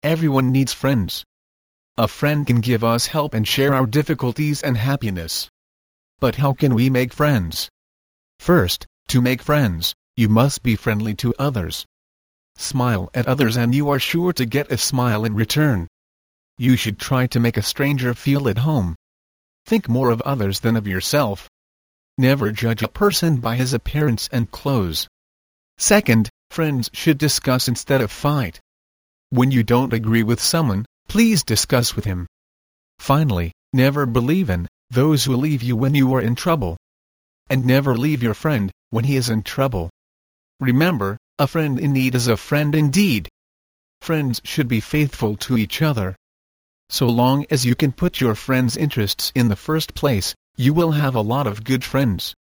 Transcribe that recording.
Everyone needs friends. A friend can give us help and share our difficulties and happiness. But how can we make friends? First, to make friends, you must be friendly to others. Smile at others and you are sure to get a smile in return. You should try to make a stranger feel at home. Think more of others than of yourself. Never judge a person by his appearance and clothes. Second, friends should discuss instead of fight. When you don't agree with someone, please discuss with him. Finally, never believe in those who leave you when you are in trouble. And never leave your friend when he is in trouble. Remember, a friend in need is a friend indeed. Friends should be faithful to each other. So long as you can put your friends' interests in the first place, you will have a lot of good friends.